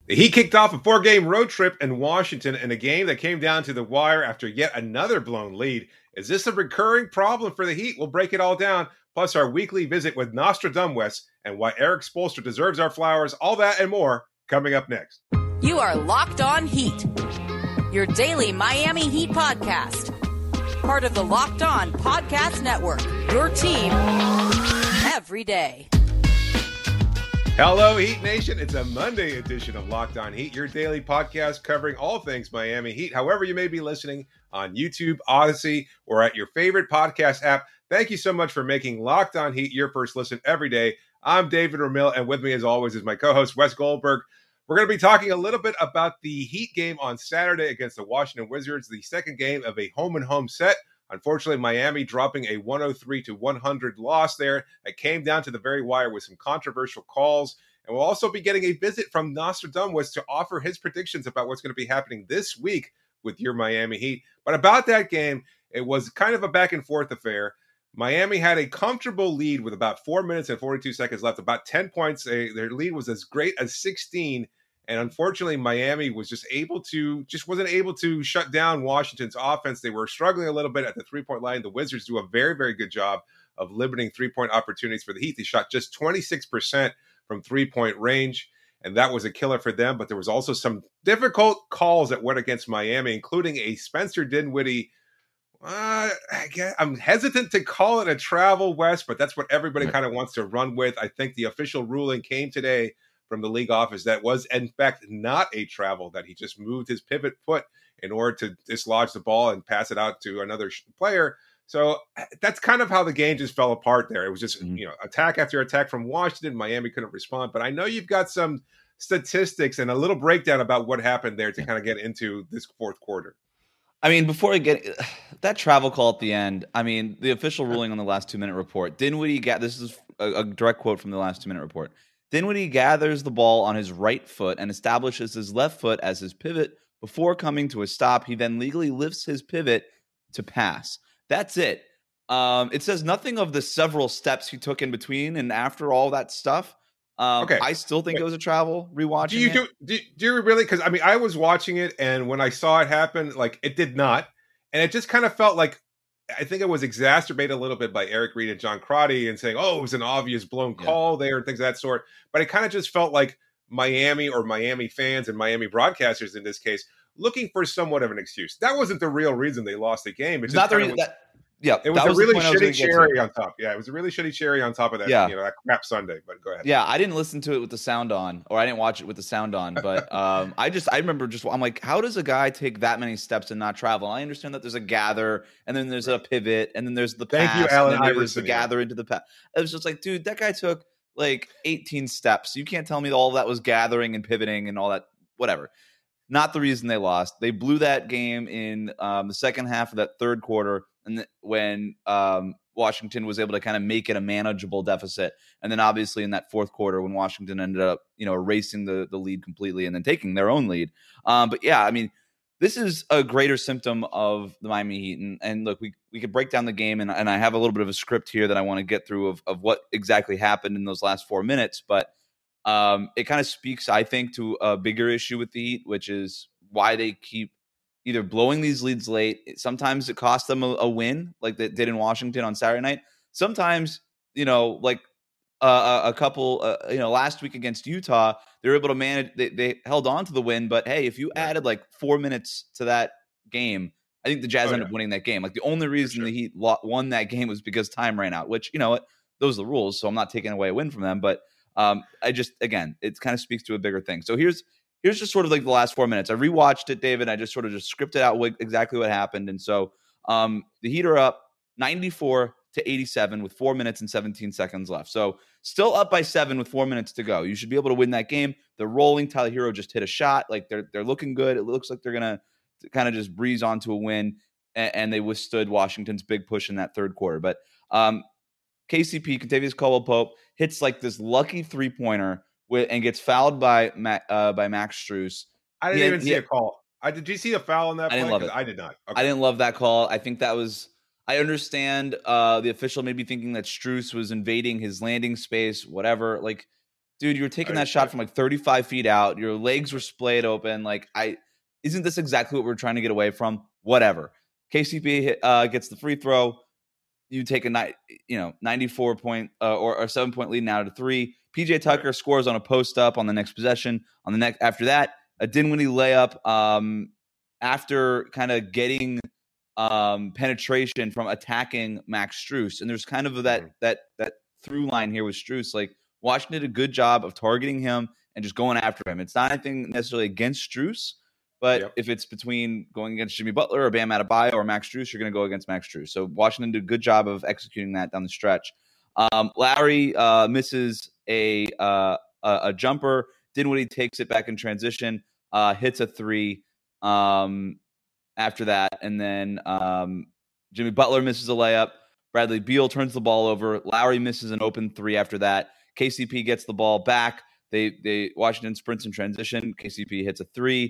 The Heat kicked off a 4-game road trip in Washington in a game that came down to the wire after yet another blown lead. Is this a recurring problem for the Heat? We'll break it all down, plus our weekly visit with Nostradamus and why Erik Spoelstra deserves our flowers, all that and more coming up next. You are Locked On Heat, your daily Miami Heat podcast. Part of the Locked On Podcast Network, your team every day. Hello, Heat Nation. It's a Monday edition of Locked On Heat, your daily podcast covering all things Miami Heat. However you may be listening on YouTube, Odyssey, or at your favorite podcast app, thank you so much for making Locked On Heat your first listen every day. I'm David Ramil, and with me, as always, is my co-host, Wes Goldberg. We're going to be talking a little bit about the Heat game on Saturday against the Washington Wizards, the second game of a home-and-home set. Unfortunately, Miami dropping a 103-100 loss there. It came down to the very wire with some controversial calls. And we'll also be getting a visit from Nostradamus to offer his predictions about what's going to be happening this week with your Miami Heat. But about that game, it was kind of a back-and-forth affair. Miami had a comfortable lead with about 4 minutes and 42 seconds left, about 10 points. Their lead was as great as 16. And unfortunately, Miami was wasn't able to shut down Washington's offense. They were struggling a little bit at the three-point line. The Wizards do a very, very good job of limiting three-point opportunities for the Heat. They shot just 26% from three-point range, and that was a killer for them. But there was also some difficult calls that went against Miami, including a Spencer Dinwiddie. I'm hesitant to call it a travel, West, but that's what everybody kind of wants to run with. I think the official ruling came today from the league office that was in fact not a travel, that he just moved his pivot foot in order to dislodge the ball and pass it out to another player. So that's kind of how the game just fell apart there. It was just, attack after attack from Washington. Miami couldn't respond, but I know you've got some statistics and a little breakdown about what happened there to kind of get into this fourth quarter. I mean, before I get that travel call at the end, I mean, the official ruling on the last 2-minute report, Dinwiddie, this is a direct quote from the last 2-minute report. Dinwiddie gathers the ball on his right foot and establishes his left foot as his pivot before coming to a stop. He then legally lifts his pivot to pass. That's it. It says nothing of the several steps he took in between and after all that stuff. Okay. I still think it was a travel rewatching Do you really? Because, I mean, I was watching it, and when I saw it happen, like, it did not. And it just kind of felt like, I think it was exacerbated a little bit by Eric Reed and John Crotty and saying, oh, it was an obvious blown call there and things of that sort. But it kind of just felt like Miami or Miami fans and Miami broadcasters in this case looking for somewhat of an excuse. That wasn't the real reason they lost the game. It's not the reason that. Yeah, it was a really shitty cherry on top. Yeah, it was a really shitty cherry on top of that. That crap Sunday. But go ahead. Yeah, I didn't listen to it with the sound on, or I didn't watch it with the sound on. But I remember I'm like, how does a guy take that many steps and not travel? And I understand that there's a gather, and then there's a pivot, and then there's the pass. Thank you, Allen and then there's Iverson. The gather into the pass. It was just like, dude, that guy took like 18 steps. You can't tell me all that was gathering and pivoting and all that. Whatever. Not the reason they lost. They blew that game in the second half of that third quarter. And when Washington was able to kind of make it a manageable deficit. And then obviously in that fourth quarter when Washington ended up, erasing the lead completely and then taking their own lead. But yeah, I mean, this is a greater symptom of the Miami Heat. And look, we could break down the game, and I have a little bit of a script here that I want to get through of what exactly happened in those last 4 minutes. But it kind of speaks, I think, to a bigger issue with the Heat, which is why they keep either blowing these leads late. Sometimes it costs them a win, like they did in Washington on Saturday night. Sometimes, like a couple, last week against Utah, they were able to manage. They held on to the win, but hey, if you added like 4 minutes to that game, I think the Jazz ended up winning that game. Like the only reason the Heat won that game was because time ran out. Which those are the rules, so I'm not taking away a win from them. But it kind of speaks to a bigger thing. So here's just sort of like the last 4 minutes. I rewatched it, David. I just sort of scripted out exactly what happened. And so the Heat are up 94-87 with 4 minutes and 17 seconds left. So still up by 7 with 4 minutes to go. You should be able to win that game. They're rolling. Tyler Hero just hit a shot. Like they're looking good. It looks like they're going to kind of just breeze onto a win. And they withstood Washington's big push in that third quarter. But KCP, Kentavious Caldwell-Pope, hits like this lucky three-pointer and gets fouled by Max Strus. I didn't even see a call. Did you see a foul on that play? I didn't love it. I did not. Okay. I didn't love that call. I think that was – I understand the official maybe thinking that Strus was invading his landing space, whatever. Like, dude, you were taking that shot from like 35 feet out. Your legs were splayed open. Like, isn't this exactly what we're trying to get away from? Whatever. KCP gets the free throw. You take a 94 point or 7-point lead now to 3. PJ Tucker scores on a post up on the next possession. After that, a Dinwiddie layup. After kind of getting penetration from attacking Max Strus, and there's kind of that through line here with Strus. Like, Washington did a good job of targeting him and just going after him. It's not anything necessarily against Strus, but if it's between going against Jimmy Butler or Bam Adebayo or Max Strus, you're going to go against Max Strus. So Washington did a good job of executing that down the stretch. Lowry misses a jumper. Dinwiddie takes it back in transition, hits a 3 after that, and then Jimmy Butler misses a layup. Bradley Beal turns the ball over. Lowry misses an open 3 after that. KCP gets the ball back. Washington sprints in transition. KCP hits a 3.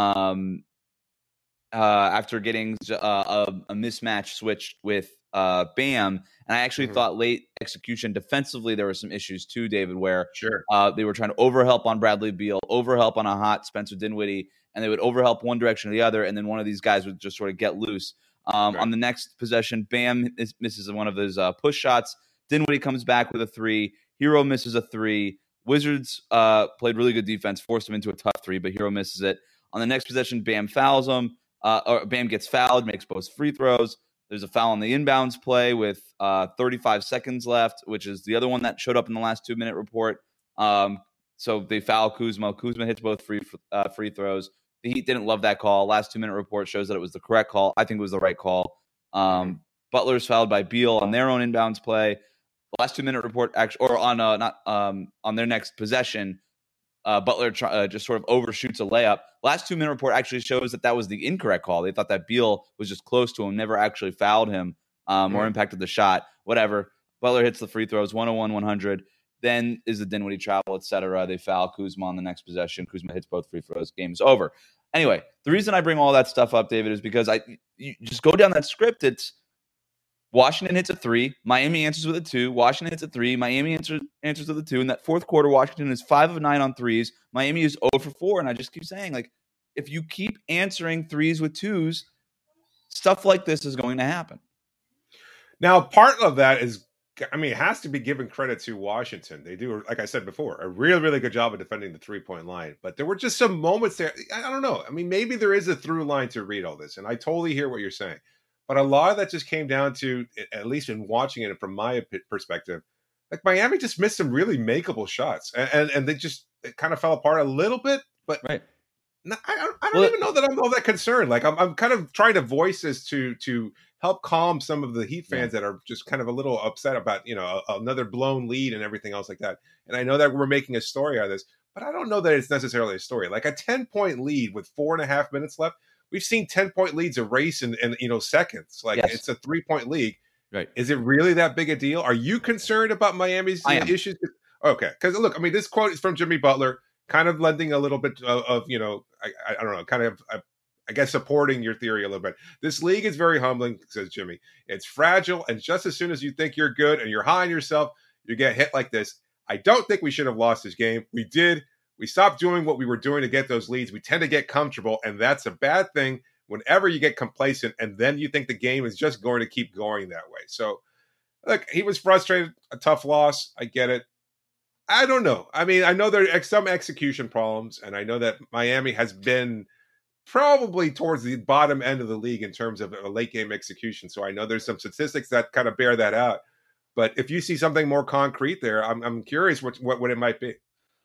After getting a mismatch switched with Bam. And I actually thought late execution defensively, there were some issues too, David, where they were trying to overhelp on Bradley Beal, overhelp on a hot Spencer Dinwiddie, and they would overhelp one direction or the other, and then one of these guys would just sort of get loose. On the next possession, Bam misses one of those push shots. Dinwiddie comes back with a 3. Hero misses a 3. Wizards played really good defense, forced him into a tough 3, but Hero misses it. On the next possession, Bam fouls him. Or Bam gets fouled, makes both free throws. There's a foul on the inbounds play with 35 seconds left, which is the other one that showed up in the last 2-minute report. So they foul Kuzma. Kuzma hits both free throws. The Heat didn't love that call. Last 2-minute report shows that it was the correct call. I think it was the right call. Butler's fouled by Beal on their own inbounds play. The last 2-minute report, actually, or on their next possession, Butler just sort of overshoots a layup. Last 2-minute report actually shows that was the incorrect call. They thought that Beal was just close to him, never actually fouled him or impacted the shot. Whatever. Butler hits the free throws, 101-100. Then is the Dinwiddie travel, etc. They foul Kuzma on the next possession. Kuzma hits both free throws. Game's over. Anyway, the reason I bring all that stuff up, David, is because you just go down that script. It's Washington hits a 3. Miami answers with a 2. Washington hits a 3. Miami answers with a 2. In that fourth quarter, Washington is 5 of 9 on threes. Miami is 0 for 4. And I just keep saying, like, if you keep answering 3s with 2s, stuff like this is going to happen. Now, part of that is, it has to be given credit to Washington. They do, like I said before, a really, really good job of defending the 3-point line. But there were just some moments there. I don't know. Maybe there is a through line to read all this. And I totally hear what you're saying. But a lot of that just came down to, at least in watching it from my perspective, like Miami just missed some really makeable shots. And they just kind of fell apart a little bit. But I don't even know that I'm all that concerned. Like, I'm kind of trying to voice this to help calm some of the Heat fans that are just kind of a little upset about, another blown lead and everything else like that. And I know that we're making a story out of this, but I don't know that it's necessarily a story. Like a 10-point lead with 4.5 minutes left. We've seen 10-point leads erase in seconds. Like, it's a 3-point league. Right. Is it really that big a deal? Are you concerned about Miami's issues? Okay. Because look, this quote is from Jimmy Butler, kind of lending a little bit of I don't know, kind of, I guess, supporting your theory a little bit. This league is very humbling, says Jimmy. It's fragile. And just as soon as you think you're good and you're high on yourself, you get hit like this. I don't think we should have lost this game. We did. We stopped doing what we were doing to get those leads. We tend to get comfortable, and that's a bad thing whenever you get complacent, and then you think the game is just going to keep going that way. So, look, he was frustrated, a tough loss. I get it. I don't know. I know there are some execution problems, and I know that Miami has been probably towards the bottom end of the league in terms of a late-game execution. So I know there's some statistics that kind of bear that out. But if you see something more concrete there, I'm curious what it might be.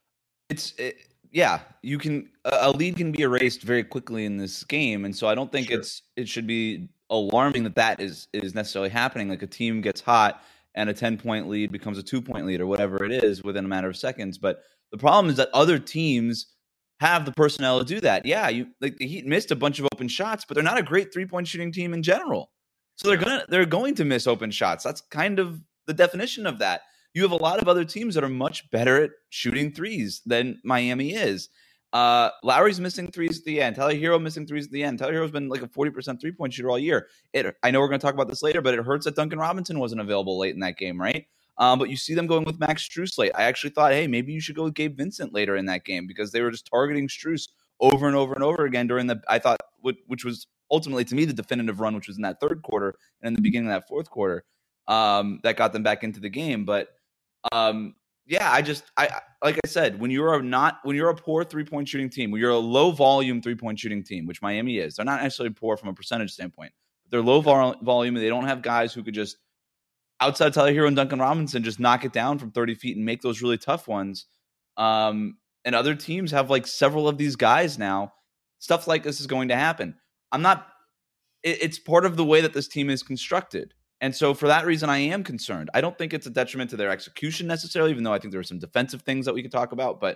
You can a lead can be erased very quickly in this game, and so I don't think it should be alarming that is necessarily happening. Like a team gets hot and a 10-point lead becomes a 2-point lead or whatever it is within a matter of seconds. But the problem is that other teams have the personnel to do that. Yeah, the Heat missed a bunch of open shots, but they're not a great 3-point shooting team in general. So they're going to miss open shots. That's kind of the definition of that. You have a lot of other teams that are much better at shooting threes than Miami is. Lowry's missing threes at the end. Tyler Hero missing threes at the end. Tyler Hero's been like a 40% 3-point shooter all year. I know we're going to talk about this later, but it hurts that Duncan Robinson wasn't available late in that game, right? But you see them going with Max Strus late. I actually thought, hey, maybe you should go with Gabe Vincent later in that game because they were just targeting Strus over and over and over again during I thought, which was ultimately to me the definitive run, which was in that third quarter and in the beginning of that fourth quarter, that got them back into the game. But yeah, I like I said, when you're a poor 3-point shooting team, when you're a low volume 3-point shooting team, which Miami is, they're not necessarily poor from a percentage standpoint, but they're low volume and they don't have guys who could just, outside Tyler Hero and Duncan Robinson, just knock it down from 30 feet and make those really tough ones. And other teams have like several of these guys now. Stuff like this is going to happen. It's part of the way that this team is constructed. And so for that reason, I am concerned. I don't think it's a detriment to their execution necessarily, even though I think there are some defensive things that we could talk about. But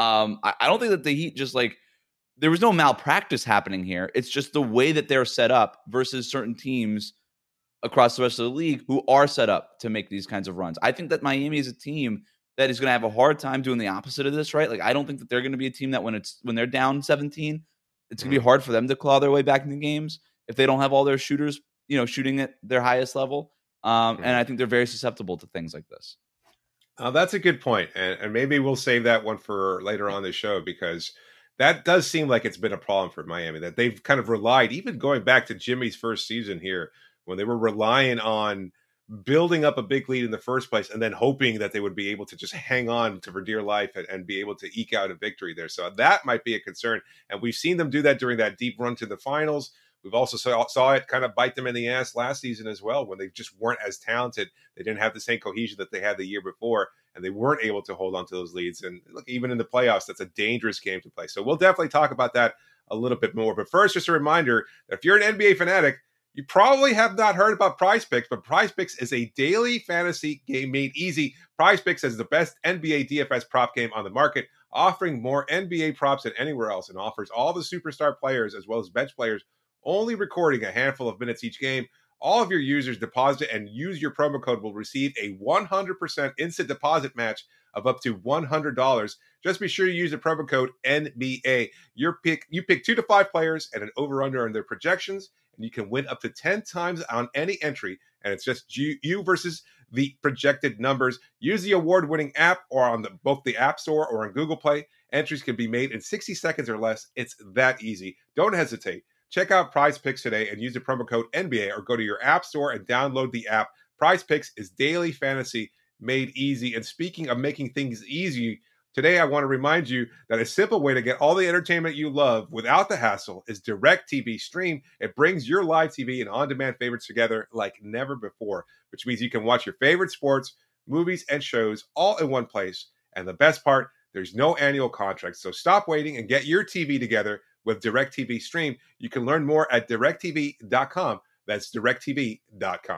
I don't think that the Heat just like, there was no malpractice happening here. It's just the way that they're set up versus certain teams across the rest of the league who are set up to make these kinds of runs. I think that Miami is a team that is going to have a hard time doing the opposite of this, right? Like, I don't think that they're going to be a team that when they're down 17, it's going to be hard for them to claw their way back into games if they don't have all their shooters, shooting at their highest level. And I think they're very susceptible to things like this. That's a good point. And maybe we'll save that one for later on the show, because that does seem like it's been a problem for Miami, that they've kind of relied, even going back to Jimmy's first season here, when they were relying on building up a big lead in the first place and then hoping that they would be able to just hang on to for dear life and be able to eke out a victory there. So that might be a concern. And we've seen them do that during that deep run to the finals. We've also saw it kind of bite them in the ass last season as well, when they just weren't as talented. They didn't have the same cohesion that they had the year before, and they weren't able to hold on to those leads. And look, even in the playoffs, that's a dangerous game to play. So we'll definitely talk about that a little bit more. But first, just a reminder that if you're an NBA fanatic, you probably have not heard about Prize Picks, but Prize Picks is a daily fantasy game made easy. Prize Picks is the best NBA DFS prop game on the market, offering more NBA props than anywhere else, and offers all the superstar players as well as bench players only recording a handful of minutes each game. All of your users deposit and use your promo code will receive a 100% instant deposit match of up to $100. Just be sure to use the promo code NBA. You pick 2 to 5 players and an over-under on their projections, and you can win up to 10 times on any entry. And it's just you versus the projected numbers. Use the award-winning app or on both the App Store or on Google Play. Entries can be made in 60 seconds or less. It's that easy. Don't hesitate. Check out Prize Picks today and use the promo code NBA, or go to your app store and download the app. Prize Picks is daily fantasy made easy. And speaking of making things easy, today I want to remind you that a simple way to get all the entertainment you love without the hassle is DirecTV Stream. It brings your live TV and on-demand favorites together like never before, which means you can watch your favorite sports, movies, and shows all in one place. And the best part, there's no annual contract. So stop waiting and get your TV together with DirecTV Stream. You can learn more at directv.com. That's directv.com.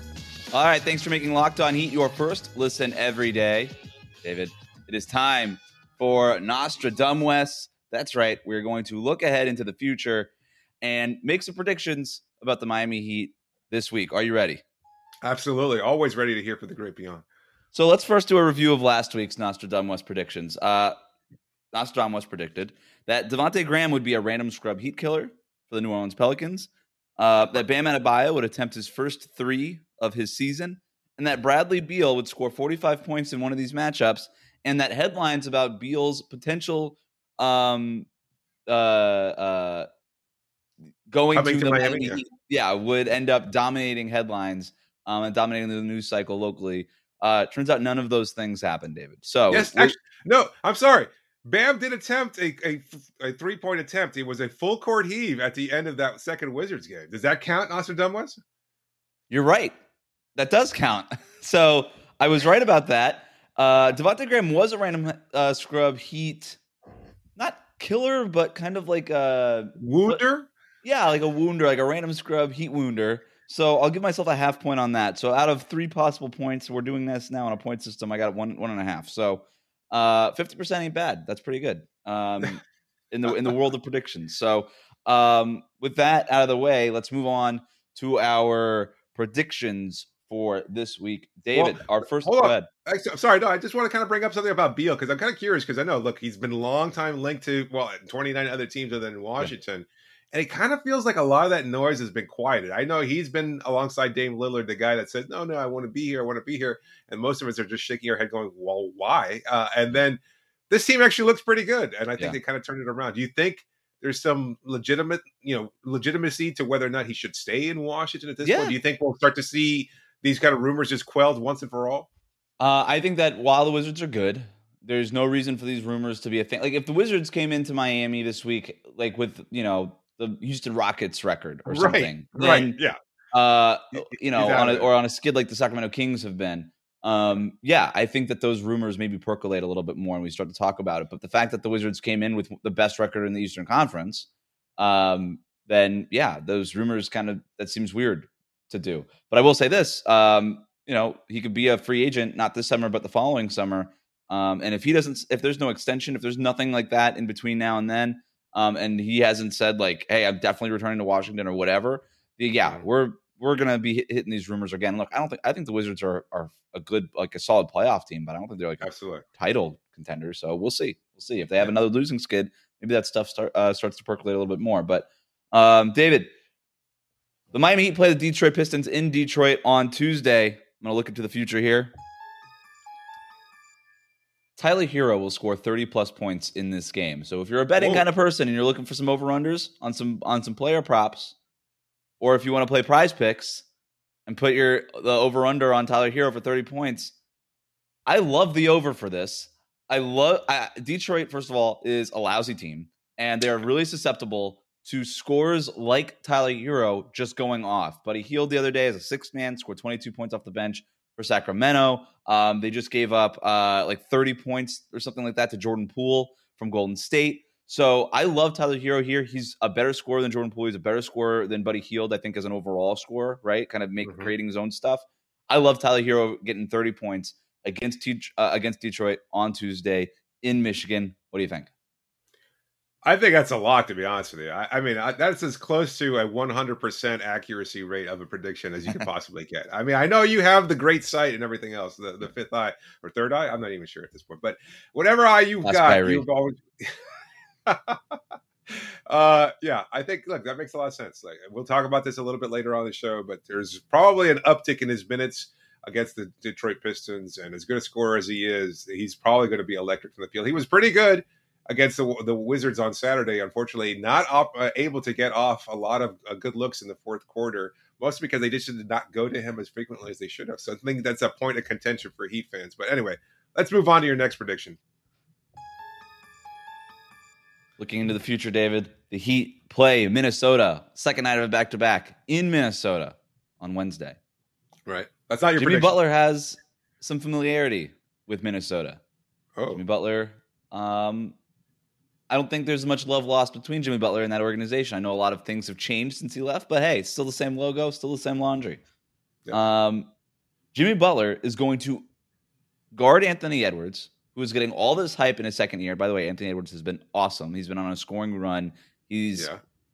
All right, thanks for making Locked On Heat your first listen every day. David, it is time for Nostradamus. That's right, we're going to look ahead into the future and make some predictions about the Miami Heat this week. Are you ready? Absolutely. Always ready to hear for the great beyond. So let's first do a review of last week's Nostradamus predictions. Nostradamus predicted that Devontae Graham would be a random scrub Heat killer for the New Orleans Pelicans, that Bam Adebayo would attempt his first 3 of his season, and that Bradley Beal would score 45 points in one of these matchups, and that headlines about Beal's potential going to the Miami Heat, would end up dominating headlines and dominating the news cycle locally. Turns out none of those things happened, David. So yes, actually, no, I'm sorry. Bam did attempt a 3-point attempt. It was a full court heave at the end of that second Wizards game. Does that count, Nostradamus? You're right. That does count. So I was right about that. Devontae Graham was a random scrub Heat, not killer, but kind of like a wounder. Like a wounder, like a random scrub Heat wounder. So I'll give myself a half point on that. So out of 3 possible points, we're doing this now on a point system. I got 1.5. So 50% ain't bad. That's pretty good in the world of predictions. So with that out of the way, let's move on to our predictions for this week. David, our first. Hold on. I'm sorry, no, I just want to kind of bring up something about Beal, because I'm kind of curious, because I know, look, he's been a long time linked to 29 other teams other than Washington. And it kind of feels like a lot of that noise has been quieted. I know he's been alongside Dame Lillard, the guy that said, no, I want to be here. I want to be here. And most of us are just shaking our head going, well, why? And then this team actually looks pretty good. And I think they kind of turned it around. Do you think there's some legitimacy to whether or not he should stay in Washington at this point? Do you think we'll start to see these kind of rumors just quelled once and for all? I think that while the Wizards are good, there's no reason for these rumors to be a thing. Like if the Wizards came into Miami this week, like with, the Houston Rockets record or something, then, on a skid like the Sacramento Kings have been, I think that those rumors maybe percolate a little bit more and we start to talk about it. But the fact that the Wizards came in with the best record in the Eastern Conference, then those rumors that seems weird to do. But I will say this, he could be a free agent, not this summer, but the following summer. And if there's no extension, if there's nothing like that in between now and then, and he hasn't said like, hey, I'm definitely returning to Washington or whatever, we're going to be hitting these rumors again. Look, I think the Wizards are a good, like a solid playoff team, but I don't think they're like absolutely title contenders. So we'll see. If they have another losing skid, maybe that stuff starts to percolate a little bit more. But David, the Miami Heat play the Detroit Pistons in Detroit on Tuesday. I'm going to look into the future here. Tyler Hero will score 30-plus points in this game. So if you're a betting kind of person and you're looking for some over-unders on some player props, or if you want to play prize picks and put the over-under on Tyler Hero for 30 points, I love the over for this. Detroit, first of all, is a lousy team, and they're really susceptible to scores like Tyler Hero just going off. Buddy Hield the other day as a sixth man, scored 22 points off the bench for Sacramento. They just gave up like 30 points or something like that to Jordan Poole from Golden State. So I love Tyler Hero here. He's a better scorer than Jordan Poole. He's a better scorer than Buddy Hield, I think, as an overall scorer, right? Kind of creating his own stuff. I love Tyler Hero getting 30 points against Detroit on Tuesday in Michigan. What do you think? I think that's a lot, to be honest with you. I mean, that's as close to a 100% accuracy rate of a prediction as you could possibly get. I mean, I know you have the great sight and everything else, the fifth eye or third eye. I'm not even sure at this point, but whatever eye you've got, you've always. I think, look, that makes a lot of sense. Like, we'll talk about this a little bit later on the show, but there's probably an uptick in his minutes against the Detroit Pistons, and as good a scorer as he is, he's probably going to be electric from the field. He was pretty good against the Wizards on Saturday. Unfortunately, not able to get off a lot of good looks in the fourth quarter, mostly because they just did not go to him as frequently as they should have. So I think that's a point of contention for Heat fans. But anyway, let's move on to your next prediction. Looking into the future, David, the Heat play Minnesota, second night of a back-to-back in Minnesota on Wednesday. Right. That's not your Jimmy prediction. Butler has some familiarity with Minnesota. Oh. Jimmy Butler, I don't think there's much love lost between Jimmy Butler and that organization. I know a lot of things have changed since he left, but hey, it's still the same logo, still the same laundry. Yeah. Jimmy Butler is going to guard Anthony Edwards, who is getting all this hype in his second year. By the way, Anthony Edwards has been awesome. He's been on a scoring run. He's,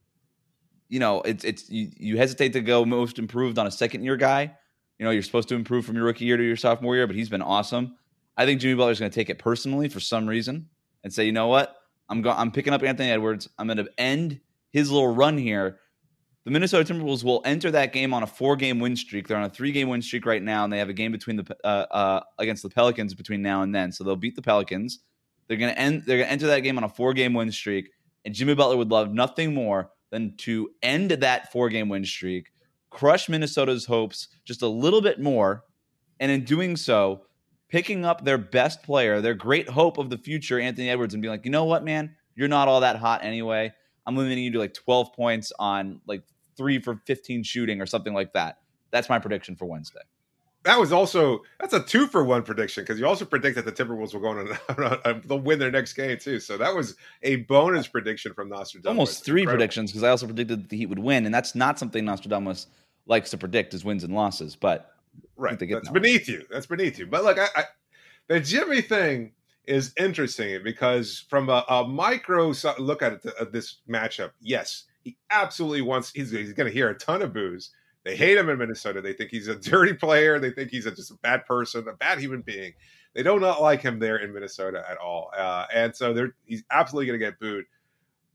you hesitate to go most improved on a second-year guy. You're supposed to improve from your rookie year to your sophomore year, but he's been awesome. I think Jimmy Butler is going to take it personally for some reason and say, you know what? I'm picking up Anthony Edwards. I'm going to end his little run here. The Minnesota Timberwolves will enter that game on a 4-game win streak. They're on a 3-game win streak right now, and they have a game between against the Pelicans between now and then. So they'll beat the Pelicans. They're going to enter that game on a 4-game win streak, and Jimmy Butler would love nothing more than to end that 4-game win streak, crush Minnesota's hopes just a little bit more, and in doing so, picking up their best player, their great hope of the future, Anthony Edwards, and being like, you know what, man? You're not all that hot anyway. I'm limiting you to like 12 points on like 3 for 15 shooting or something like that. That's my prediction for Wednesday. That's a 2-for-1 prediction, because you also predict that the Timberwolves will go on they'll win their next game too. So that was a bonus prediction from Nostradamus. Almost 3 predictions, because I also predicted that the Heat would win, and that's not something Nostradamus likes to predict, is wins and losses. But right, that's beneath you. That's beneath you. But look, the Jimmy thing is interesting because from a micro look at this matchup, yes, he absolutely wants. He's going to hear a ton of boos. They hate him in Minnesota. They think he's a dirty player. They think he's just a bad person, a bad human being. They do not like him there in Minnesota at all. And so he's absolutely going to get booed.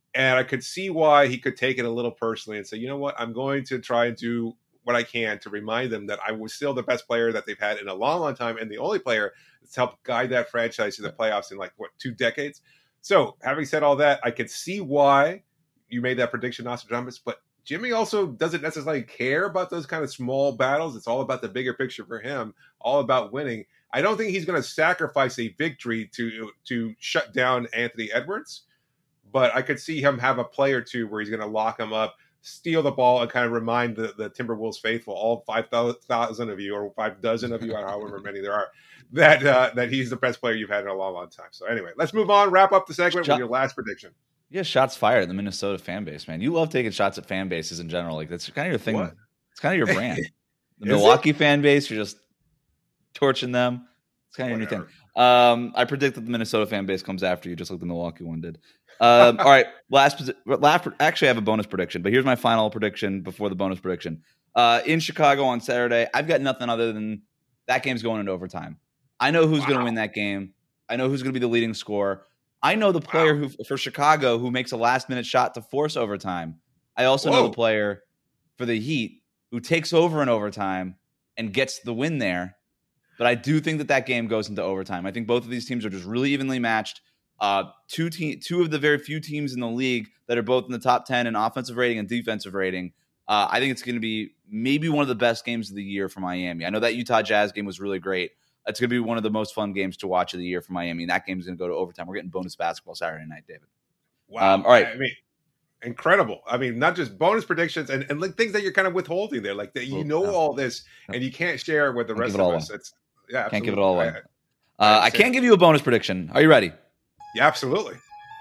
And I could see why he could take it a little personally and say, you know what, I'm going to try and do what I can to remind them that I was still the best player that they've had in a long, long time, and the only player that's helped guide that franchise to the playoffs in 2 decades. So having said all that, I could see why you made that prediction, Nostradamus, but Jimmy also doesn't necessarily care about those kind of small battles. It's all about the bigger picture for him, all about winning. I don't think he's going to sacrifice a victory to shut down Anthony Edwards, but I could see him have a play or two where he's going to lock him up, steal the ball, and kind of remind the Timberwolves faithful, all 5,000 of you or 5 dozen of you, however many there are, that he's the best player you've had in a long, long time. So anyway, let's move on. Wrap up the segment with your last prediction. Yeah, shots fired at the Minnesota fan base, man. You love taking shots at fan bases in general. Like that's kind of your thing. What? It's kind of your brand. The Milwaukee fan base, you're just torching them. It's kind of your new thing. I predict that the Minnesota fan base comes after you, just like the Milwaukee one did. All right, actually, I have a bonus prediction, but here's my final prediction before the bonus prediction. In Chicago on Saturday, I've got nothing other than that game's going into overtime. I know who's going to win that game. I know who's going to be the leading scorer. I know the player for Chicago who makes a last-minute shot to force overtime. I also know the player for the Heat who takes over in overtime and gets the win there. But I do think that game goes into overtime. I think both of these teams are just really evenly matched. Two of the very few teams in the league that are both in the top 10 in offensive rating and defensive rating. I think it's going to be maybe one of the best games of the year for Miami. I know that Utah Jazz game was really great. It's going to be one of the most fun games to watch of the year for Miami. And that game is going to go to overtime. We're getting bonus basketball Saturday night, David. Wow. All right. I mean, incredible. I mean, not just bonus predictions and like things that you're kind of withholding there. Like that, all this and you can't share it with the rest of us. Can't give it all away. I can't give you a bonus prediction. Are you ready? Yeah, absolutely.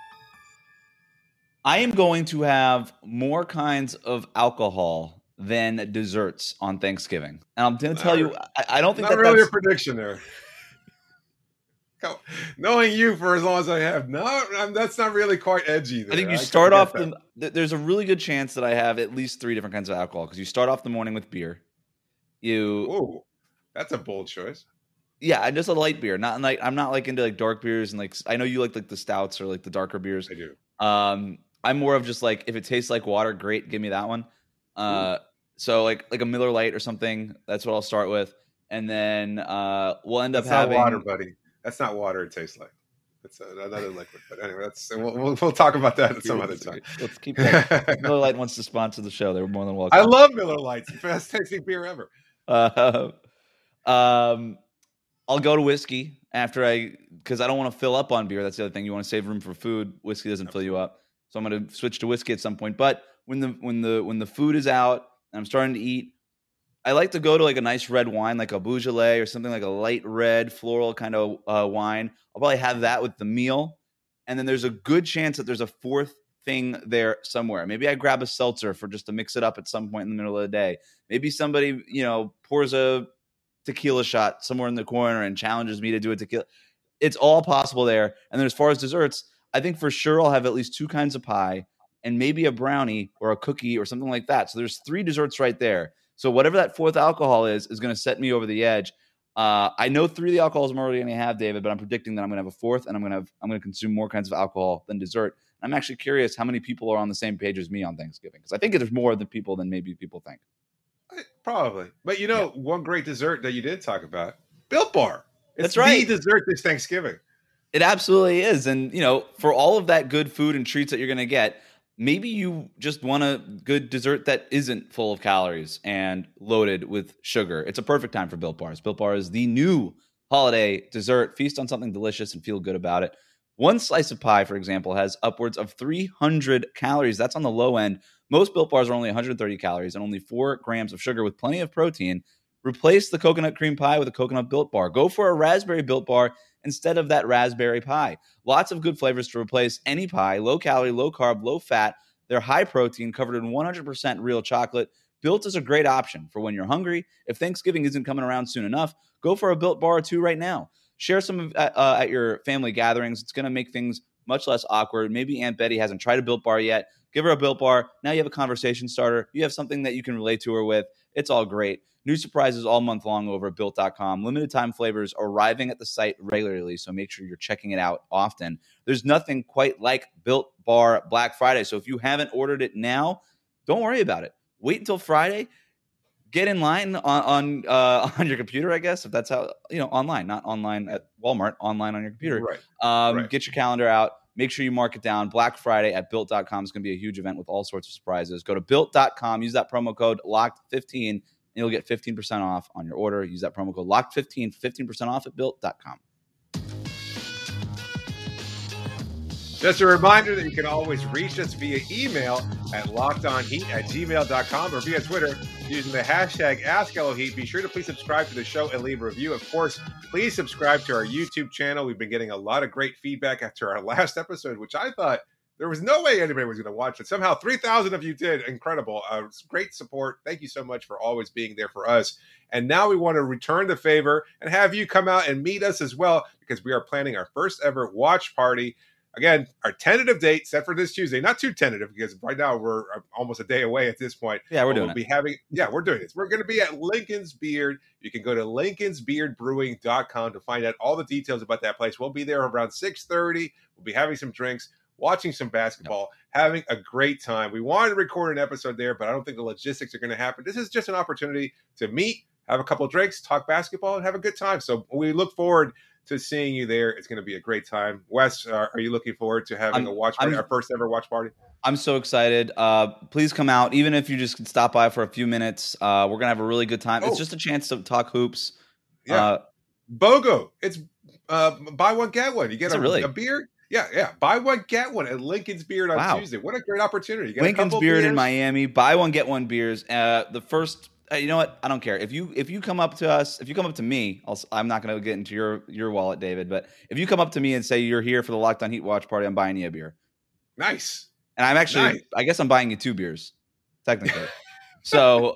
I am going to have more kinds of alcohol than desserts on Thanksgiving. And I'm going to tell you, I don't think that's really a prediction there. Knowing you for as long as I have, that's not really quite edgy there. I think you start off, there's a really good chance that I have at least 3 different kinds of alcohol because you start off the morning with beer. Whoa, that's a bold choice. Yeah, just a light beer. I'm not like into like dark beers and like I know you like the stouts or like the darker beers. I do. I'm more of just like if it tastes like water, great, give me that one. So like a Miller Lite or something. That's what I'll start with, and then we'll end up having water, buddy. That's not water. It tastes like it's another liquid. But anyway, we'll talk about that at some other time. Let's keep that. Miller Lite wants to sponsor the show. They were more than welcome. I love Miller Lites. Best tasting beer ever. I'll go to whiskey because I don't want to fill up on beer. That's the other thing. You want to save room for food. Whiskey doesn't fill you up. So I'm going to switch to whiskey at some point. But when the food is out and I'm starting to eat, I like to go to like a nice red wine, like a Beaujolais or something like a light red floral kind of wine. I'll probably have that with the meal. And then there's a good chance that there's a fourth thing there somewhere. Maybe I grab a seltzer for just to mix it up at some point in the middle of the day. Maybe somebody, pours a tequila shot somewhere in the corner and challenges me to do a tequila. It's all possible there. And then as far as desserts, I think for sure I'll have at least 2 kinds of pie and maybe a brownie or a cookie or something like that. So there's 3 desserts right there. So whatever that fourth alcohol is going to set me over the edge. I know 3 of the alcohols I'm already going to have, David, but I'm predicting that I'm going to have a fourth and I'm going to consume more kinds of alcohol than dessert. I'm actually curious how many people are on the same page as me on Thanksgiving because I think there's more people than maybe people think. Probably. But one great dessert that you did talk about, Built Bar. That's right. The dessert this Thanksgiving. It absolutely is. And, for all of that good food and treats that you're going to get, maybe you just want a good dessert that isn't full of calories and loaded with sugar. It's a perfect time for Built Bars. Built Bar is the new holiday dessert. Feast on something delicious and feel good about it. One slice of pie, for example, has upwards of 300 calories. That's on the low end. Most Built Bars are only 130 calories and only 4 grams of sugar with plenty of protein. Replace the coconut cream pie with a coconut Built Bar. Go for a raspberry Built Bar instead of that raspberry pie. Lots of good flavors to replace any pie. Low calorie, low carb, low fat. They're high protein, covered in 100% real chocolate. Built is a great option for when you're hungry. If Thanksgiving isn't coming around soon enough, go for a Built Bar or 2 right now. Share some at your family gatherings. It's going to make things much less awkward. Maybe Aunt Betty hasn't tried a Built Bar yet. Give her a Built Bar. Now you have a conversation starter. You have something that you can relate to her with. It's all great. New surprises all month long over at Built.com. Limited time flavors arriving at the site regularly, so make sure you're checking it out often. There's nothing quite like Built Bar Black Friday. So if you haven't ordered it now, don't worry about it. Wait until Friday. Get in line on your computer, I guess, if that's how, online, not online at Walmart, online on your computer. Right. Right. Get your calendar out. Make sure you mark it down. Black Friday at Built.com is going to be a huge event with all sorts of surprises. Go to Built.com. Use that promo code LOCKED15, and you'll get 15% off on your order. Use that promo code LOCKED15 for 15% off at Built.com. Just a reminder that you can always reach us via email at lockedonheat@gmail.com or via Twitter using the hashtag AskLOHeat. Be sure to please subscribe to the show and leave a review. Of course, please subscribe to our YouTube channel. We've been getting a lot of great feedback after our last episode, which I thought there was no way anybody was going to watch it. Somehow 3,000 of you did. Incredible. It's great support. Thank you so much for always being there for us. And now we want to return the favor and have you come out and meet us as well, because we are planning our first ever watch party. Again, our tentative date set for this Tuesday. Not too tentative, because right now we're almost a day away at this point. Yeah, we're doing we're doing this. We're going to be at Lincoln's Beard. You can go to lincolnsbeardbrewing.com to find out all the details about that place. We'll be there around 6:30. We'll be having some drinks, watching some basketball, having a great time. We wanted to record an episode there, but I don't think the logistics are going to happen. This is just an opportunity to meet, have a couple of drinks, talk basketball, and have a good time. So we look forward to seeing you there. It's going to be a great time. Wes, are you looking forward to having a watch party, our first ever watch party? I'm so excited. Please come out, even if you just stop by for a few minutes. We're going to have a really good time. It's just a chance to talk hoops. Yeah. BOGO. It's buy one, get one. You get a beer. Yeah. Buy one, get one at Lincoln's Beard on Tuesday. What a great opportunity. You Lincoln's Beard in Miami. Buy one, get one beers. The first... you know what? I don't care. If you come up to us, if you come up to me, I'm not going to get into your wallet, David, but if you come up to me and say you're here for the Locked On Heat watch party, I'm buying you a beer. Nice. And I'm actually, I guess I'm buying you 2 beers, technically. So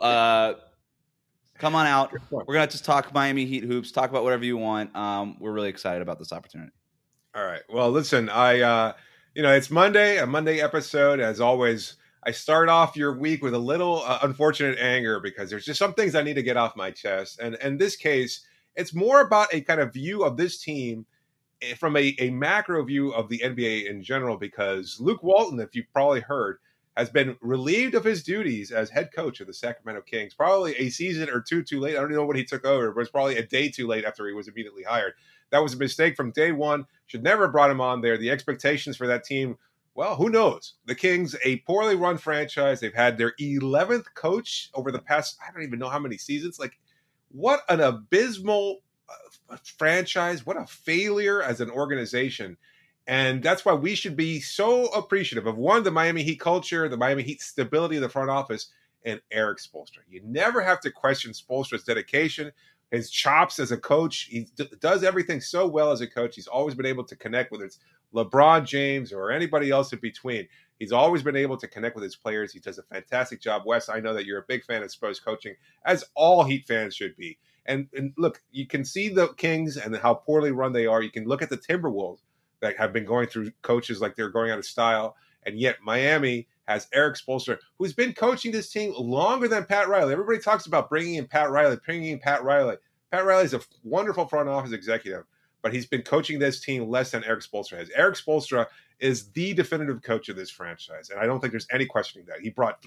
come on out. We're going to just talk Miami Heat hoops, talk about whatever you want. We're really excited about this opportunity. All right. Well, listen, it's Monday, a Monday episode. As always, I start off your week with a little unfortunate anger, because there's just some things I need to get off my chest. And in this case, it's more about a kind of view of this team from a macro view of the NBA in general, because Luke Walton, if you've probably heard, has been relieved of his duties as head coach of the Sacramento Kings, probably a season or two too late. I don't even know when he took over, but it's probably a day too late after he was immediately hired. That was a mistake from day one. Should never have brought him on there. The expectations for that team, well, who knows? The Kings, a poorly run franchise. They've had their 11th coach over the past, I don't even know how many seasons. Like, what an abysmal franchise. What a failure as an organization. And that's why we should be so appreciative of, one, the Miami Heat culture, the Miami Heat stability of the front office, and Erik Spoelstra. You never have to question Spoelstra's dedication, his chops as a coach. He does everything so well as a coach. He's always been able to connect, whether it's LeBron James or anybody else in between. He's always been able to connect with his players. He does a fantastic job. Wes, I know that you're a big fan of Spo's coaching, as all Heat fans should be. And look, you can see the Kings and how poorly run they are. You can look at the Timberwolves that have been going through coaches like they're going out of style. And yet Miami has Erik Spoelstra, who's been coaching this team longer than Pat Riley. Everybody talks about bringing in Pat Riley. Pat Riley's a wonderful front office executive, but he's been coaching this team less than Erik Spoelstra has. Erik Spoelstra is the definitive coach of this franchise, and I don't think there's any questioning that. He brought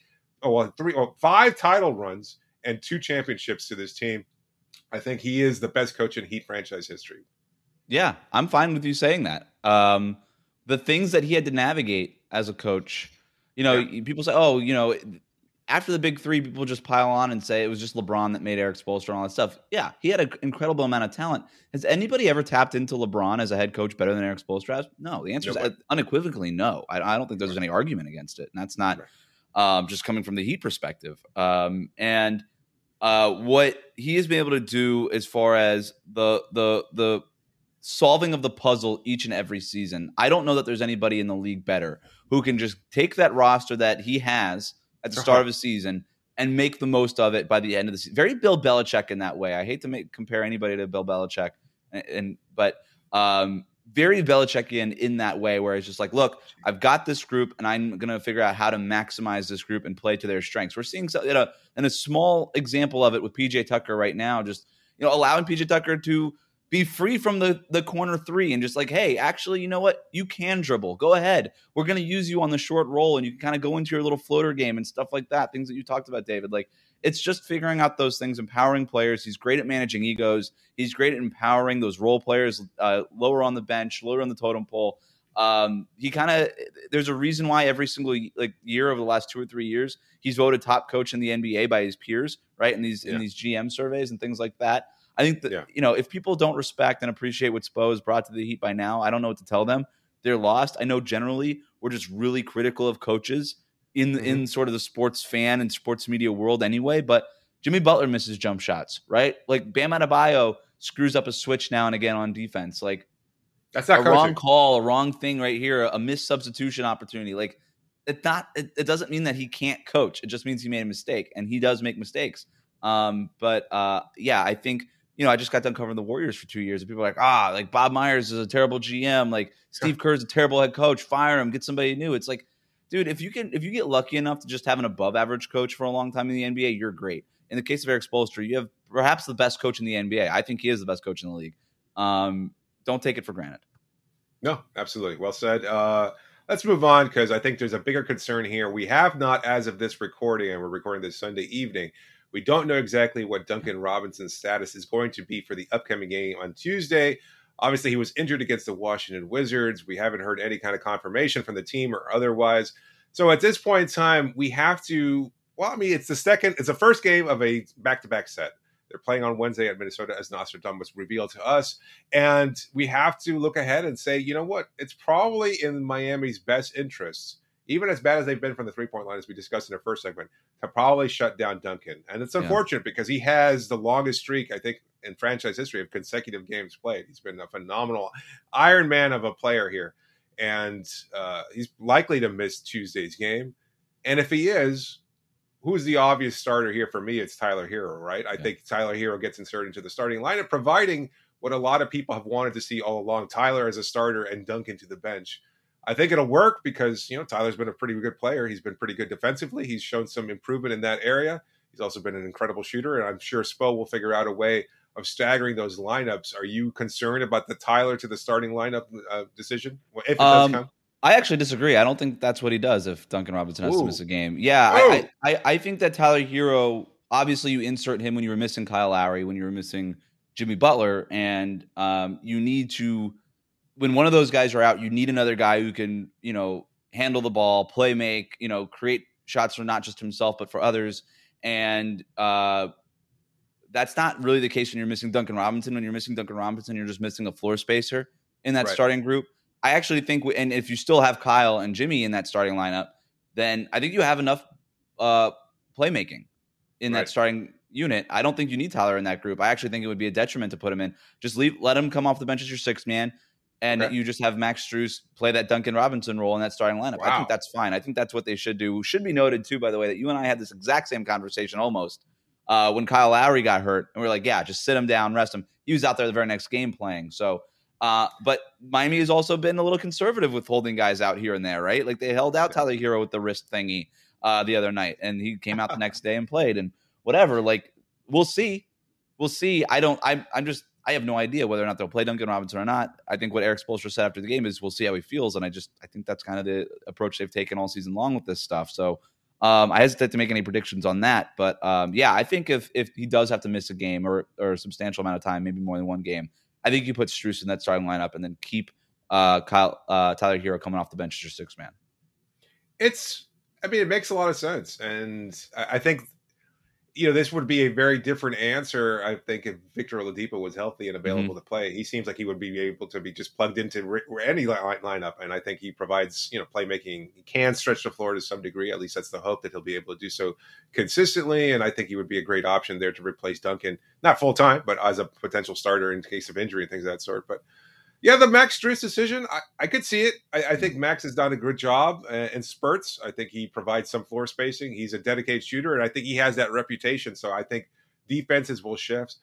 5 title runs and 2 championships to this team. I think he is the best coach in Heat franchise history. Yeah, I'm fine with you saying that. The things that he had to navigate as a coach, people say, after the big 3, people just pile on and say it was just LeBron that made Erik Spoelstra and all that stuff. Yeah, he had an incredible amount of talent. Has anybody ever tapped into LeBron as a head coach better than Erik Spoelstra has? No, the answer is unequivocally no. I don't think there's any argument against it, and that's not just coming from the Heat perspective. And what he has been able to do as far as the solving of the puzzle each and every season, I don't know that there's anybody in the league better who can just take that roster that he has at the start of his season and make the most of it by the end of the season. Very Bill Belichick in that way. I hate to compare anybody to Bill Belichick, but very Belichickian in that way, where it's just like, look, I've got this group, and I'm going to figure out how to maximize this group and play to their strengths. We're seeing in a small example of it with PJ Tucker right now, just allowing PJ Tucker to be free from the corner three and just like, hey, actually, you know what? You can dribble. Go ahead. We're going to use you on the short roll, and you can kind of go into your little floater game and stuff like that. Things that you talked about, David. Like, it's just figuring out those things, empowering players. He's great at managing egos. He's great at empowering those role players lower on the bench, lower on the totem pole. There's a reason why every single year over the last 2 or 3 years, he's voted top coach in the NBA by his peers, right? In these GM surveys and things like that. I think that, if people don't respect and appreciate what Spo has brought to the Heat by now, I don't know what to tell them. They're lost. I know generally we're just really critical of coaches in sort of the sports fan and sports media world anyway, but Jimmy Butler misses jump shots, right? Like Bam Adebayo screws up a switch now and again on defense. Like, that's not a wrong call, a wrong thing right here, a missed substitution opportunity. Like, it doesn't mean that he can't coach. It just means he made a mistake, and he does make mistakes. I think, I just got done covering the Warriors for 2 years, and people are like, Bob Myers is a terrible GM. Like, Steve Kerr's a terrible head coach. Fire him. Get somebody new. It's like, dude, if you get lucky enough to just have an above average coach for a long time in the NBA, you're great. In the case of Eric Spoelstra, you have perhaps the best coach in the NBA. I think he is the best coach in the league. Don't take it for granted. No, absolutely. Well said. Let's move on, because I think there's a bigger concern here. We have not, as of this recording, and we're recording this Sunday evening, we don't know exactly what Duncan Robinson's status is going to be for the upcoming game on Tuesday. Obviously, he was injured against the Washington Wizards. We haven't heard any kind of confirmation from the team or otherwise. So at this point in time, we have to, it's the first game of a back-to-back set. They're playing on Wednesday at Minnesota, as Nostradamus revealed to us. And we have to look ahead and say, you know what? It's probably in Miami's best interests, even as bad as they've been from the three-point line, as we discussed in our first segment, to probably shut down Duncan. And it's unfortunate because he has the longest streak, I think, in franchise history of consecutive games played. He's been a phenomenal Iron Man of a player here. And he's likely to miss Tuesday's game. And if he is, who's the obvious starter here for me? It's Tyler Hero, right? I think Tyler Hero gets inserted into the starting lineup, providing what a lot of people have wanted to see all along, Tyler as a starter and Duncan to the bench. I think it'll work because, Tyler's been a pretty good player. He's been pretty good defensively. He's shown some improvement in that area. He's also been an incredible shooter, and I'm sure Spo will figure out a way of staggering those lineups. Are you concerned about the Tyler to the starting lineup decision, if it does come? I actually disagree. I don't think that's what he does if Duncan Robinson has to miss a game. Yeah, I think that Tyler Hero, obviously you insert him when you were missing Kyle Lowry, when you were missing Jimmy Butler, and you need to, when one of those guys are out, you need another guy who can, handle the ball, play make, create shots for not just himself, but for others. And that's not really the case when you're missing Duncan Robinson. When you're missing Duncan Robinson, you're just missing a floor spacer in that starting group. I actually think, and if you still have Kyle and Jimmy in that starting lineup, then I think you have enough playmaking in that starting unit. I don't think you need Tyler in that group. I actually think it would be a detriment to put him in. Just let him come off the bench as your sixth man, and you just have Max Strus play that Duncan Robinson role in that starting lineup. Wow. I think that's fine. I think that's what they should do. Should be noted, too, by the way, that you and I had this exact same conversation almost when Kyle Lowry got hurt. And we're like, yeah, just sit him down, rest him. He was out there the very next game playing. So, but Miami has also been a little conservative with holding guys out here and there, right? Like they held out Tyler Hero with the wrist thingy the other night, and he came out the next day and played and whatever. Like, we'll see. I have no idea whether or not they'll play Duncan Robinson or not. I think what Eric Spoelstra said after the game is we'll see how he feels. And I think that's kind of the approach they've taken all season long with this stuff. So I hesitate to make any predictions on that. But I think if he does have to miss a game or a substantial amount of time, maybe more than one game, I think you put Strus in that starting lineup and then keep Tyler Hero coming off the bench as your sixth man. It makes a lot of sense. And I think, this would be a very different answer, I think, if Victor Oladipo was healthy and available to play. He seems like he would be able to be just plugged into any lineup, and I think he provides, playmaking. He can stretch the floor to some degree. At least that's the hope that he'll be able to do so consistently, and I think he would be a great option there to replace Duncan, not full-time, but as a potential starter in case of injury and things of that sort. But yeah, the Max Strus decision, I could see it. I think Max has done a good job in spurts. I think he provides some floor spacing. He's a dedicated shooter, and I think he has that reputation. So I think defenses will shift.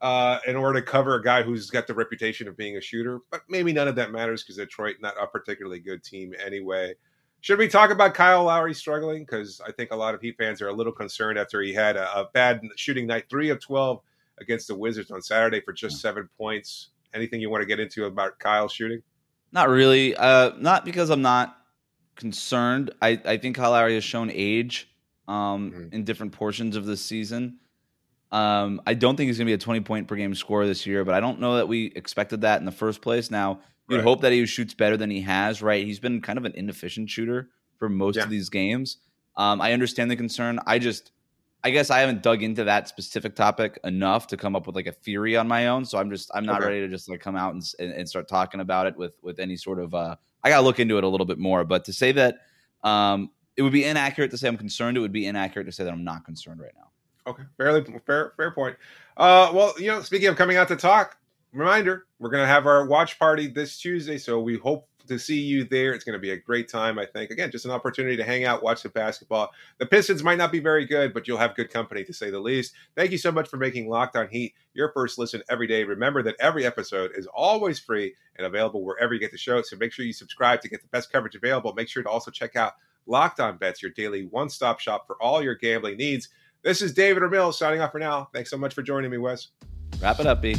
in order to cover a guy who's got the reputation of being a shooter. But maybe none of that matters because Detroit not a particularly good team anyway. Should we talk about Kyle Lowry struggling? Because I think a lot of Heat fans are a little concerned after he had a bad shooting night, 3 of 12 against the Wizards on Saturday for just 7 points. Anything you want to get into about Kyle shooting? Not really. Not because I'm not concerned. I think Kyle Lowry has shown age in different portions of this season. I don't think he's going to be a 20-point per game scorer this year, but I don't know that we expected that in the first place. Now, you'd hope that he shoots better than he has, right? He's been kind of an inefficient shooter for most of these games. I understand the concern. I guess I haven't dug into that specific topic enough to come up with like a theory on my own. So I'm not ready to just like come out and start talking about it with any sort of, I got to look into it a little bit more, but to say that it would be inaccurate to say I'm concerned. It would be inaccurate to say that I'm not concerned right now. Okay. Fair point. Well, speaking of coming out to talk, reminder, we're going to have our watch party this Tuesday. So we hope to see you there. It's going to be a great time, I think. Again, just an opportunity to hang out, watch the basketball. The Pistons might not be very good, but you'll have good company, to say the least. Thank you so much for making Locked On Heat your first listen every day. Remember that every episode is always free and available wherever you get the show. So make sure you subscribe to get the best coverage available. Make sure to also check out Locked On Bets, your daily one-stop shop for all your gambling needs. This is David Ramil signing off for now. Thanks so much for joining me, Wes. Wrap it up, B.